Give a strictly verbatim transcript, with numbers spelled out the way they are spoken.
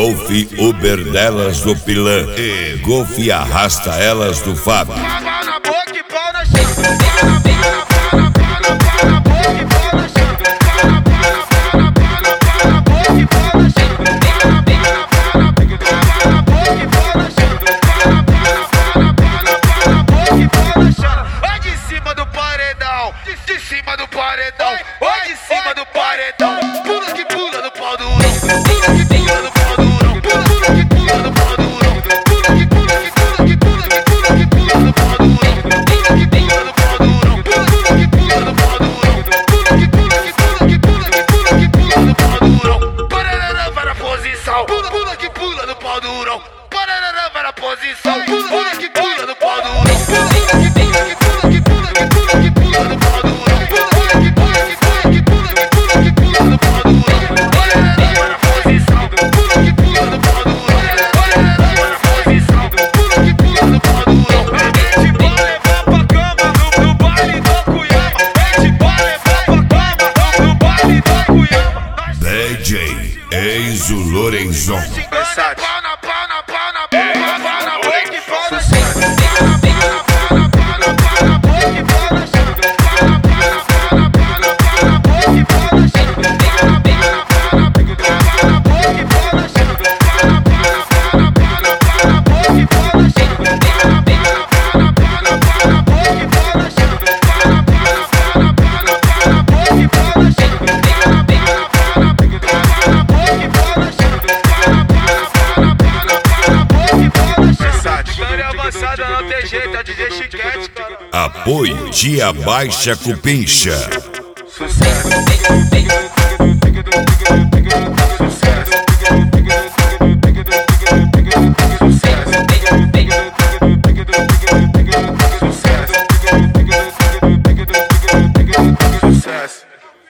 Golf Uber delas do Pilan e Golf arrasta elas do Fábio. Vai de cima do paredão, de cima do paredão, vai de cima do paredão. Pula que pula no pau durão, pula que pula no pau durão, pula que pula no pau durão, pula que pula que pula que pula que pula que pula no pau durão, pula que pula no pau durão, pula que pula no pau durão, pula que pula que pula que pula que pula que pula no pau durão. Parará vai na posição, pula pula que pula no pau durão, parará vai na posição, pula pula que pula no pau durão. D J Eis o Lorenzon. Não tem jeito, é D J Chiquete, cara. Apoio Tia Baixa Cupincha. Sucesso.